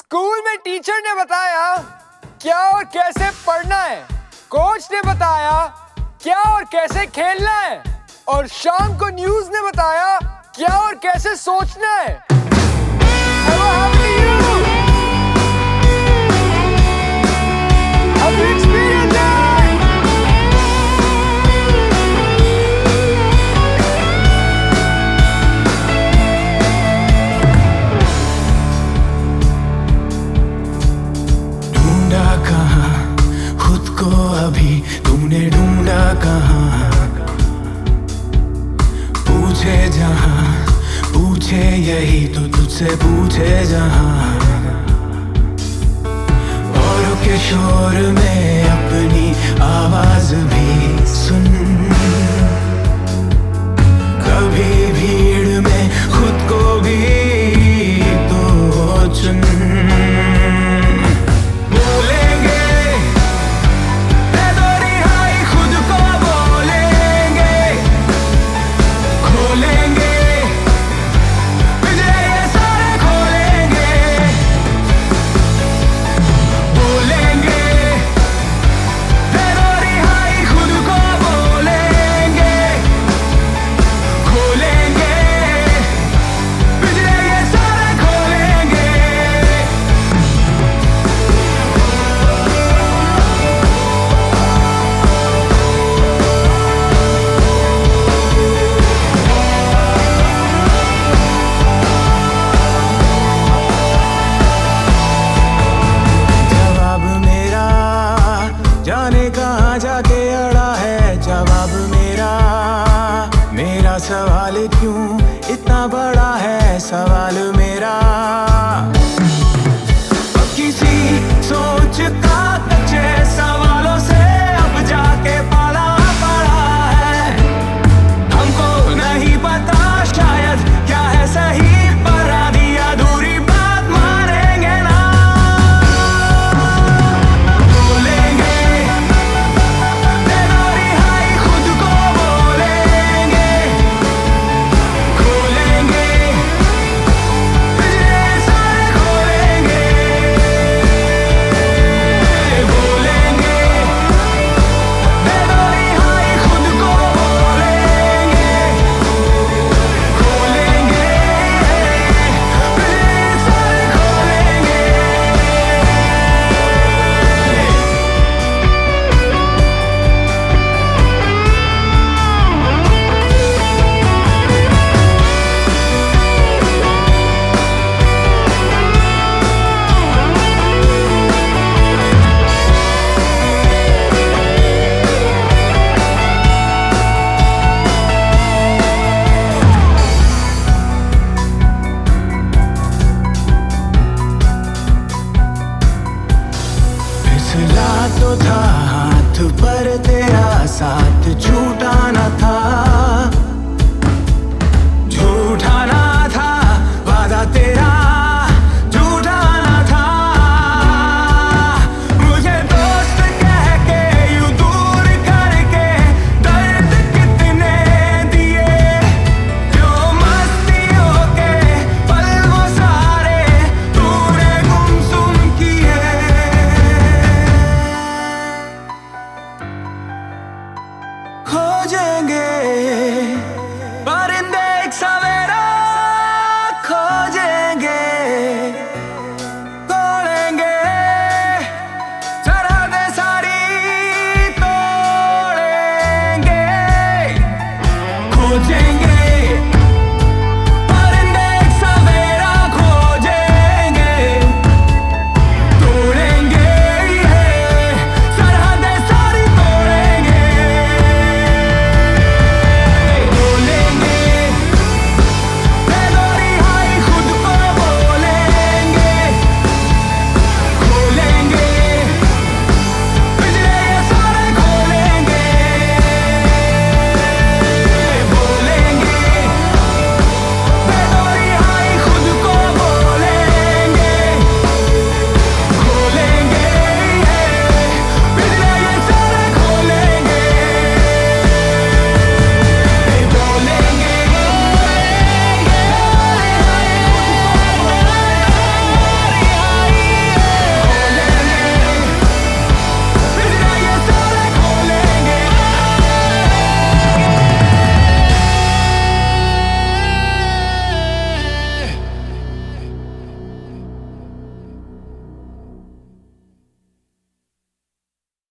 School में teacher ने बताया क्या और कैसे पढ़ना है, कोच ने बताया क्या और कैसे खेलना है, और शाम को न्यूज़ ने बताया क्या और कैसे सोचना है। Hello, how are you? Have you experienced that? ढूंढा कहाँ खुद को अभी तूने, ढूंढा कहाँ? पूछे जहाँ पूछे यही तो तुझसे पूछे जहाँ। औरों के शोर में अपनी आवाज भी सुन, कभी भीड़ में खुद को भी तो चुन। जाने कहाँ जाके अड़ा है जवाब मेरा। मेरा सवाल क्यों इतना बड़ा है सवाल